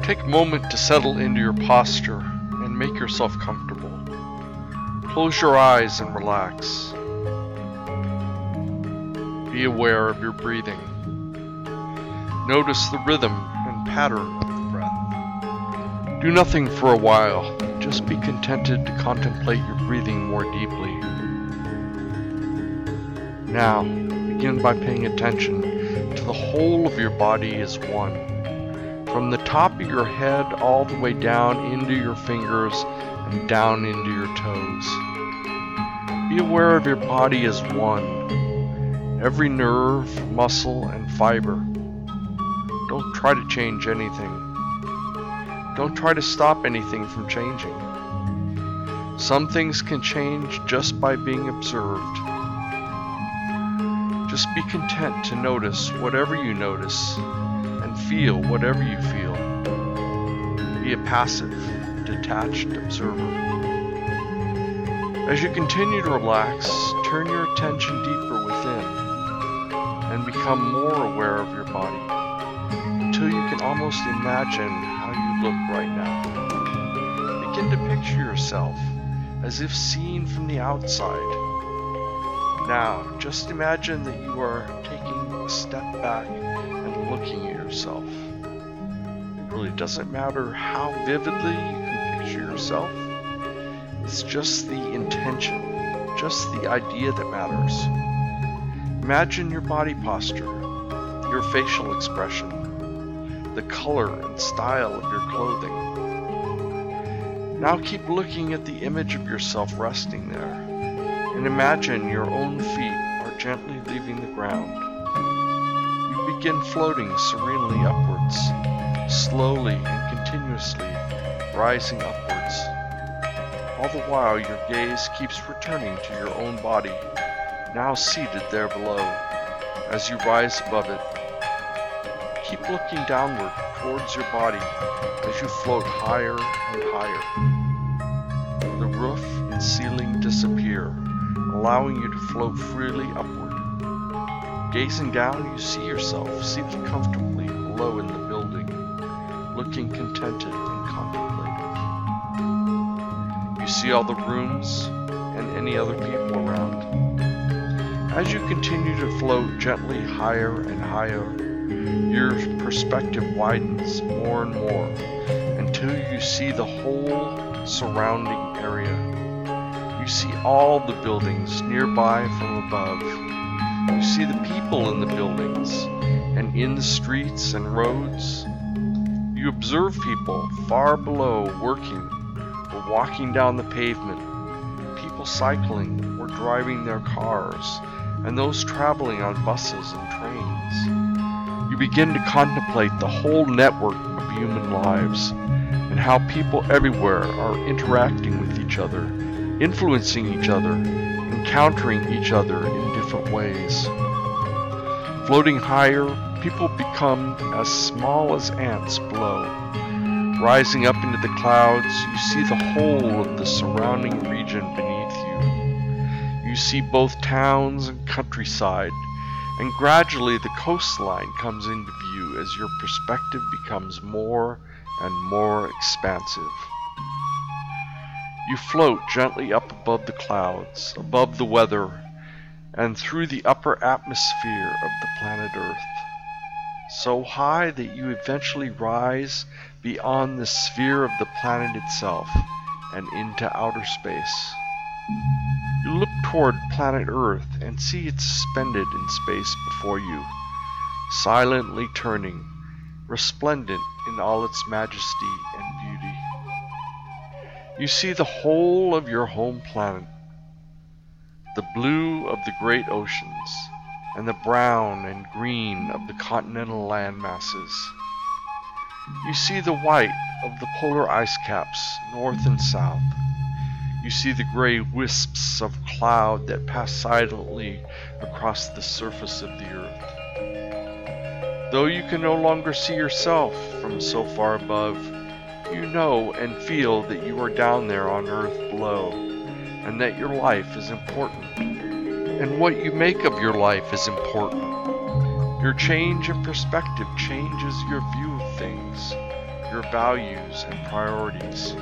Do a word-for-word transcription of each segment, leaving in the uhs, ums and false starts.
Take a moment to settle into your posture and make yourself comfortable. Close your eyes and relax. Be aware of your breathing. Notice the rhythm and pattern of the breath. Do nothing for a while. Just be contented to contemplate your breathing more deeply. Now, begin by paying attention to the whole of your body as one. From the top of your head all the way down into your fingers and down into your toes. Be aware of your body as one. Every nerve, muscle, and fiber. Don't try to change anything. Don't try to stop anything from changing. Some things can change just by being observed. Just be content to notice whatever you notice and feel whatever you feel. Be a passive, detached observer. As you continue to relax, turn your attention deeper within and become more aware of your body until you can almost imagine how you look right now. Begin to picture yourself as if seen from the outside. Now, just imagine that you are taking a step back and looking at yourself. It really doesn't matter how vividly you can picture yourself. It's just the intention, just the idea that matters. Imagine your body posture, your facial expression, the color and style of your clothing. Now keep looking at the image of yourself resting there, and imagine your own feet are gently leaving the ground. You begin floating serenely upwards, slowly and continuously rising upwards. All the while your gaze keeps returning to your own body, now seated there below. As you rise above it, keep looking downward towards your body as you float higher and higher. The roof and ceiling disappear, allowing you to float freely upward. Gazing down, you see yourself seated comfortably below in the building, looking contented and contemplative. You see all the rooms and any other people around. As you continue to float gently higher and higher, your perspective widens more and more until you see the whole surrounding area. You see all the buildings nearby from above. You see the people in the buildings and in the streets and roads. You observe people far below working or walking down the pavement, people cycling or driving their cars, and those traveling on buses and trains. You begin to contemplate the whole network of human lives and how people everywhere are interacting with each other, influencing each other, encountering each other in different ways. Floating higher, people become as small as ants below. Rising up into the clouds, you see the whole of the surrounding region beneath you. You see both towns and countryside, and gradually the coastline comes into view as your perspective becomes more and more expansive. You float gently up above the clouds, above the weather, and through the upper atmosphere of the planet Earth, so high that you eventually rise beyond the sphere of the planet itself and into outer space. You look toward planet Earth and see it suspended in space before you, silently turning, resplendent in all its majesty and beauty. You see the whole of your home planet, the blue of the great oceans, and the brown and green of the continental land masses. You see the white of the polar ice caps, north and south. You see the gray wisps of cloud that pass silently across the surface of the earth. Though you can no longer see yourself from so far above, you know and feel that you are down there on earth below, and that your life is important. And what you make of your life is important. Your change in perspective changes your view of things. your values and priorities.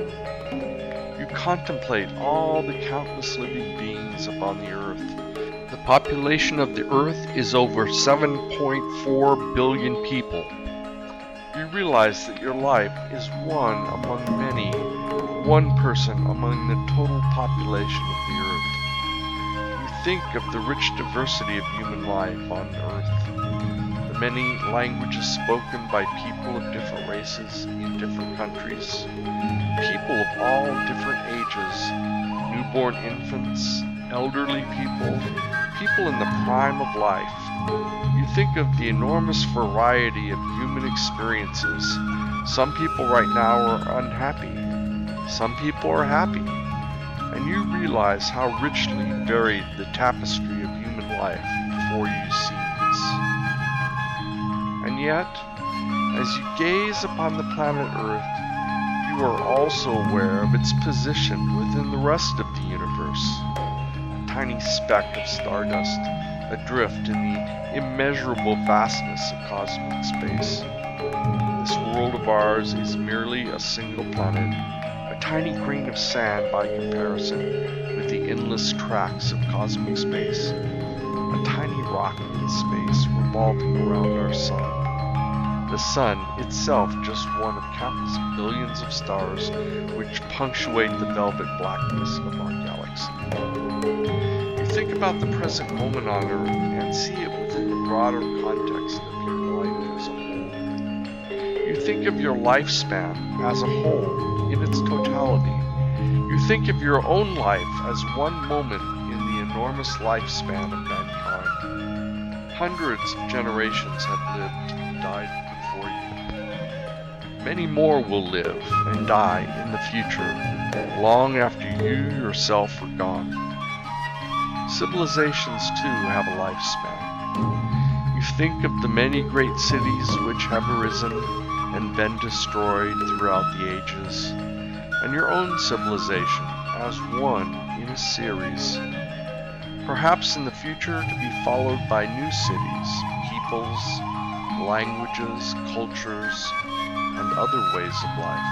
You contemplate all the countless living beings upon the earth. The population of the earth is over seven point four billion people. You realize that your life is one among many, one person among the total population of the earth. You think of the rich diversity of human life on earth, the many languages spoken by people of different races in different countries, people of all different ages, newborn infants, elderly people, people in the prime of life. You think of the enormous variety of human experiences. Some people right now are unhappy. Some people are happy. And you realize how richly varied the tapestry of human life before you seems. And yet, as you gaze upon the planet Earth, you are also aware of its position within the rest of the universe. A tiny speck of stardust, adrift in the immeasurable vastness of cosmic space. This world of ours is merely a single planet, a tiny grain of sand by comparison with the endless tracts of cosmic space, a tiny rock in space revolving around our sun. The sun itself just one of countless billions of stars which punctuate the velvet blackness of our galaxy. You think about the present moment on Earth and see it within the broader context of your life as a whole. You think of your lifespan as a whole in its totality. You think of your own life as one moment in the enormous lifespan of mankind. Hundreds of generations have lived and died before you. Many more will live and die in the future, long after you yourself are gone. Civilizations, too, have a lifespan. You think of the many great cities which have arisen and been destroyed throughout the ages, and your own civilization as one in a series, perhaps in the future to be followed by new cities, peoples, languages, cultures, and other ways of life.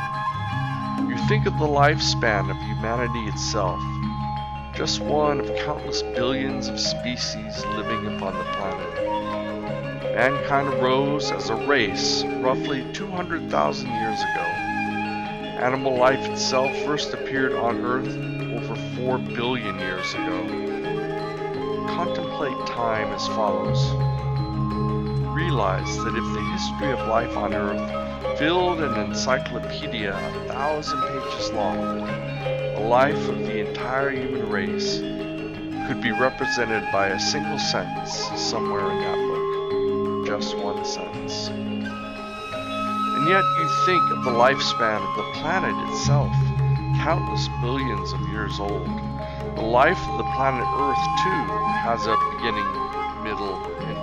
You think of the lifespan of humanity itself, just one of countless billions of species living upon the planet. Mankind arose as a race roughly two hundred thousand years ago. Animal life itself first appeared on Earth over four billion years ago. Contemplate time as follows. Realize that if the history of life on Earth filled an encyclopedia a thousand pages long, the life of the entire human race could be represented by a single sentence somewhere in that book. Just one sentence. And yet you think of the lifespan of the planet itself, countless billions of years old. The life of the planet Earth, too, has a beginning, middle, and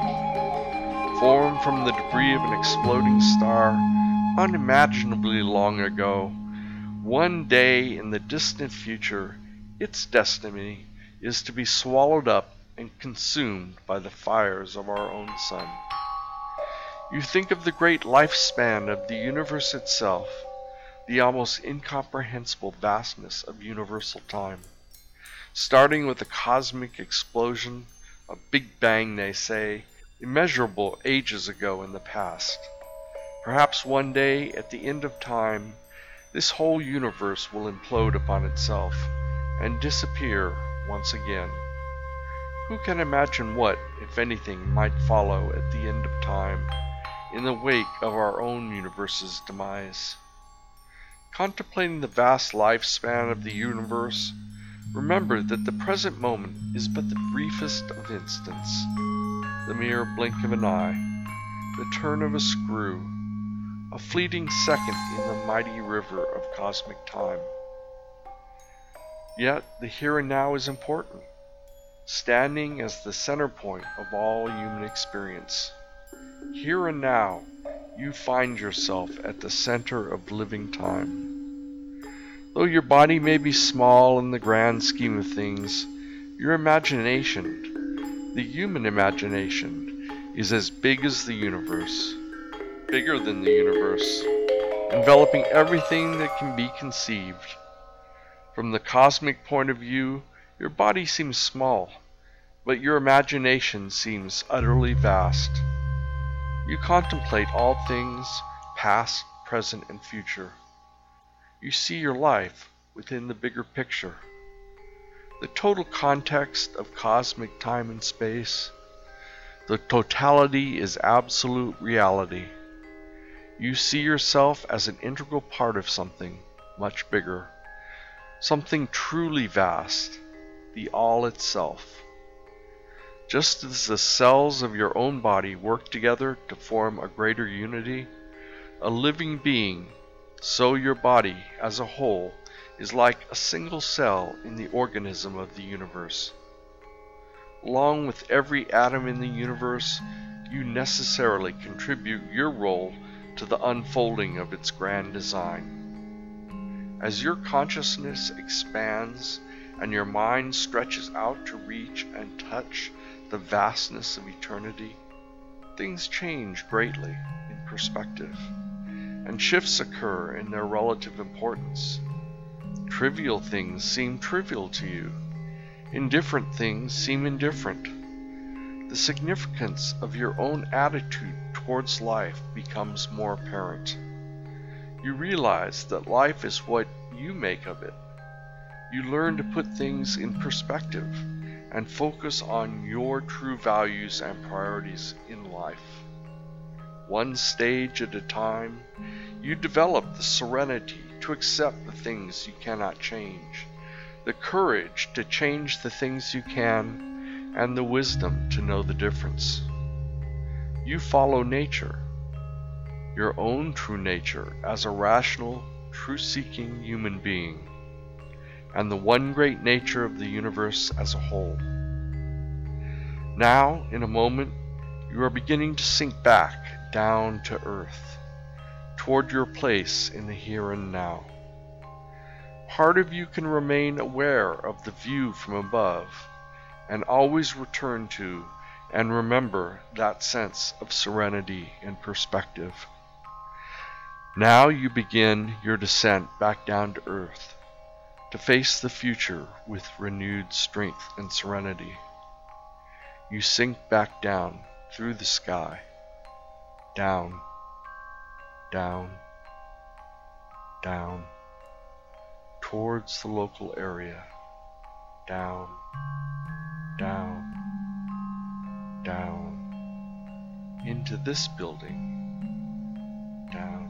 end. Formed from the debris of an exploding star unimaginably long ago, one day in the distant future, its destiny is to be swallowed up and consumed by the fires of our own sun. You think of the great lifespan of the universe itself, the almost incomprehensible vastness of universal time. Starting with a cosmic explosion, a Big Bang they say, immeasurable ages ago in the past. Perhaps one day, at the end of time, this whole universe will implode upon itself and disappear once again. Who can imagine what, if anything, might follow at the end of time, in the wake of our own universe's demise? Contemplating the vast lifespan of the universe, remember that the present moment is but the briefest of instants, the mere blink of an eye, the turn of a screw, a fleeting second in the mighty river of cosmic time. Yet the here and now is important, standing as the center point of all human experience. Here and now, you find yourself at the center of living time. Though your body may be small in the grand scheme of things, your imagination, the human imagination, is as big as the universe. bigger than the universe, enveloping everything that can be conceived. From the cosmic point of view, your body seems small, but your imagination seems utterly vast. You contemplate all things, past, present, and future. You see your life within the bigger picture. The total context of cosmic time and space. The totality is absolute reality. You see yourself as an integral part of something much bigger, something truly vast, the all itself. Just as the cells of your own body work together to form a greater unity, a living being, so your body as a whole is like a single cell in the organism of the universe. Along with every atom in the universe, you necessarily contribute your role to the unfolding of its grand design. As your consciousness expands and your mind stretches out to reach and touch the vastness of eternity, things change greatly in perspective, and shifts occur in their relative importance. Trivial things seem trivial to you. Indifferent things seem indifferent. The significance of your own attitude towards life becomes more apparent. You realize that life is what you make of it. You learn to put things in perspective and focus on your true values and priorities in life. One stage at a time, you develop the serenity to accept the things you cannot change, the courage to change the things you can, and the wisdom to know the difference. You follow nature, your own true nature as a rational, truth-seeking human being, and the one great nature of the universe as a whole. Now, in a moment, you are beginning to sink back down to earth, toward your place in the here and now. Part of you can remain aware of the view from above, and always return to and remember that sense of serenity and perspective. Now you begin your descent back down to earth, to face the future with renewed strength and serenity. You sink back down through the sky, down, down, down, towards the local area, down, down, down, into this building, down,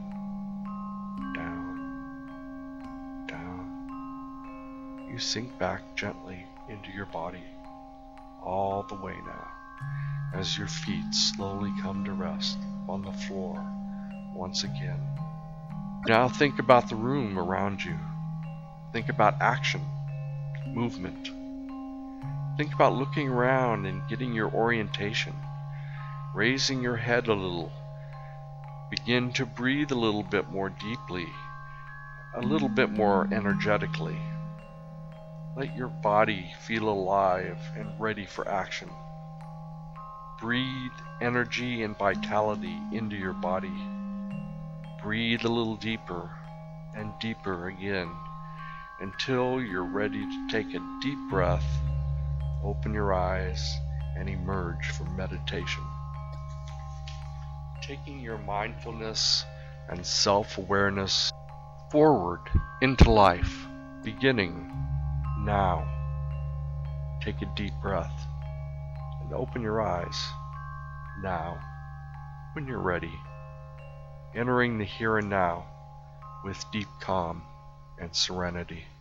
down, down. You sink back gently into your body, all the way now, as your feet slowly come to rest on the floor once again. Now think about the room around you. Think about action, movement. Think about looking around and getting your orientation, raising your head a little. Begin to breathe a little bit more deeply, a little bit more energetically. Let your body feel alive and ready for action. Breathe energy and vitality into your body. Breathe a little deeper and deeper again until you're ready to take a deep breath, open your eyes, and emerge from meditation. Taking your mindfulness and self-awareness forward into life, beginning now. Take a deep breath and open your eyes now when you're ready, entering the here and now with deep calm and serenity.